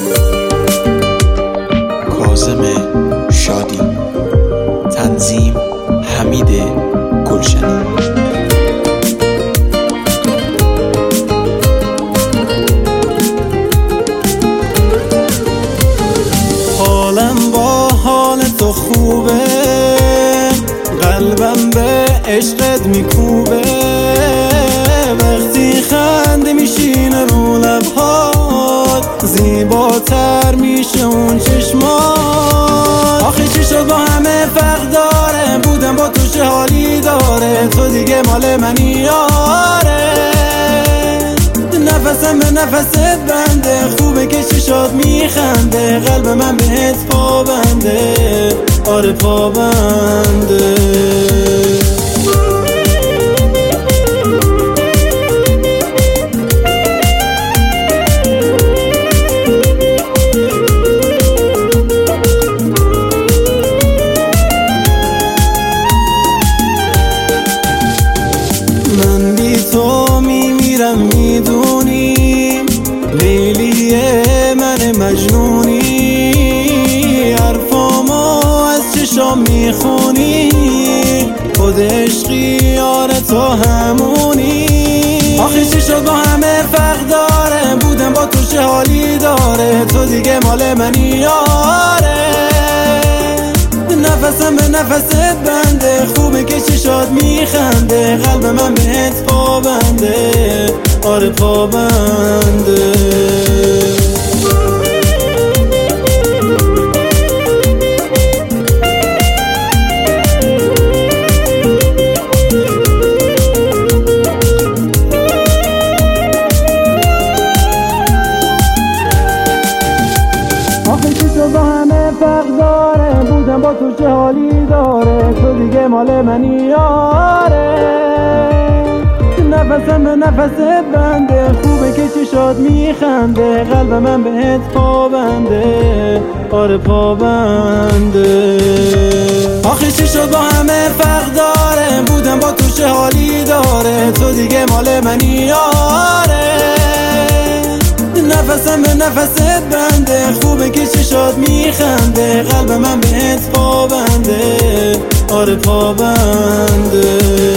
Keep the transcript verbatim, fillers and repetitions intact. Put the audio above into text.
کاظم شادی، تنظیم حمید گلشنی. حالم با حال تو خوبه، قلبم به عشقت میکوبه، وقتی خنده میشینه رو لبهات، زیباتر میشه اون چشمات. آخه چی شد با همه فرق داره، بودم با تو چه حالی داره، تو دیگه مال منی یاره. نفسم به نفست بنده، خوبه که چشات میخنده، قلب من بهت پابنده، آره پابنده. من بی تو میمیرم میدونی، لیلی من مجنونی، حرفامو از چشام میخونی، خود عشقی آره تو همونی. آخه چی شد با همه فرق داره، بودم با تو چه حالی داره، تو دیگه مال منی یاره. نفسم به نفست بنده، خوبه که چشات میخنده، قلب من بهت پابنده، آره پابنده. آخه چی شد با همه فرق داره، بودم با تو چه حالی داره، تو دیگه مال منی یاره. نفسم به نفست بنده، خوبه که چشات میخنده، قلب من بهت پابنده، آره پابنده. آخه چی شد با همه فرق داره، بودم با تو چه حالی داره، تو دیگه مال منی یاره. نفسم به نفست بنده، خوبه که چشات میخنده، قلب من بهت پابنده، آره پابنده.